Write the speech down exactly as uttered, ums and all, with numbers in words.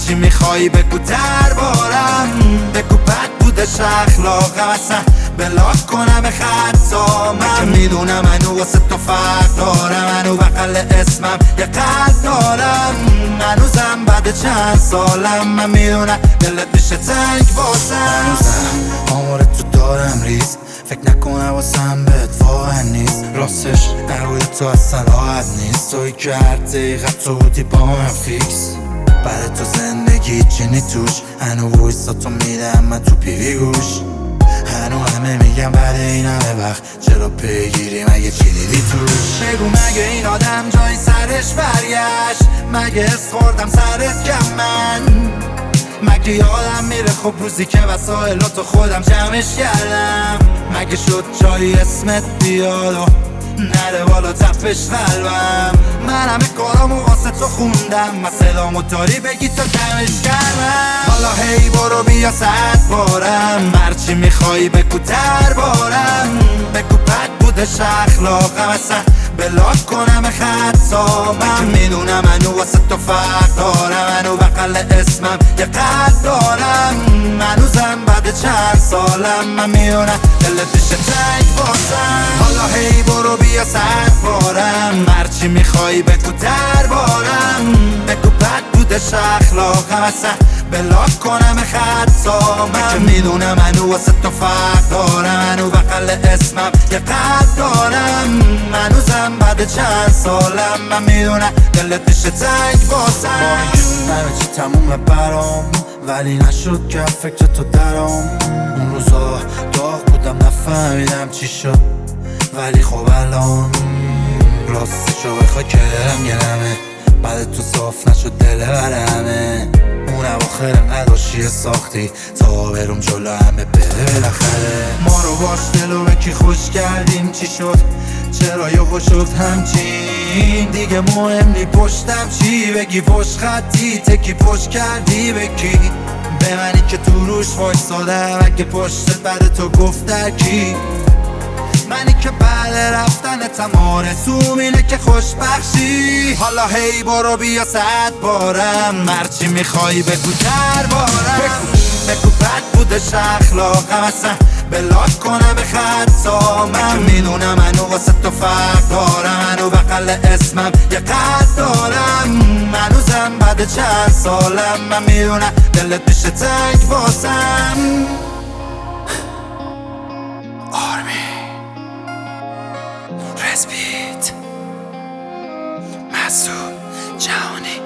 هرچی میخوای بگو دربارم، بگو بد بودش اخلاقم اصلا بلاک کنم خطامم، که میدونم منو واسه تو فرق دارم، منو بغل اسمم یه قلب دارم، هنوزم بعد چند سالم من میدونم دلت میشه تنگ واسم، هنوزم آمار تو دارم ریز، فکر نکنم واسم بهت واقع نیست، راستش نروی تو اصلا راحت نیست، توی که هر دقیقه تو بودی با من فیکس، بعد تو زندگی چینی توش، هنو وایسا تو میدم من تو پیوی گوش، هنو همه میگم بعد این همه وقت چرا پیگیری مگه چی دیدی توش، بگو مگه این آدم جای سرش برگشت، مگه اس خوردم سرت کم من، مگه یادم میره خب روزی که وسایلاتو خودم جمعش کردم، مگه شد جایی اسمت بیاد و نره بالا تپش قلبم، من همه کارامو واسه تو خوندم، مسئلامو داری بگی تا کمش کردم، حالا هی برو بیا صد بارم، هرچی میخوای بگو دربارم، بگو بد بودش اخلاقم اصلا بلاک کنم خطامم، که میدونم منو واسه تو فرق دارم، منو بغل اسمم یه قلب دارم، هنوزم بعد چند سالم من میدونم دلت میشه تنگ واسم، حالا هی برو بیا صد بارم، هرچی میخوای بگو دربارم، بگو بد بودش اخلاقم اصلا بلاک کنم خطامم، که میدونم منو واسه تو فرق دارم، منو بغل اسمم یه قلب دارم، هنوزم بعد چند سالم من میدونم دلت میشه تنگ واسم، همه چی تمومه برام ولی نشد که فکر تو درام، اون روزا داغ بودم نفهمیدم چی شد، ولی خب الان راستشو بخوای که دلم گرمه، بعد تو صاف نشد دل برمه، اون اواخر نداشتی ساختی تا برم جلو همه بره بالاخره، ما رو باش دلو به کی خوش کردیم چی شد، چرا یهو شد همچین، دیگه مهم نی پشتم چی بگی، پشت خطی تکی پشت کردی بکی، به منی که تو روش وایسادم اگه پشتت بعد تو گفت درکی، منی که بعد رفتنتم آرزوم اینه که خوشبخشی، حالا هی برو بیا صد بارم، هرچی میخوای بگو دربارم، بگو بد بودش اخلاقم اصلا بلاک کنم خطامم، میدونم منو واسه تو فرق دارم، منو بغل اسمم یه قلب دارم، هنوزم بعد چند سالم من میدونم دلت میشه تنگ واسم. آرمی رزبیت مسعود جهانی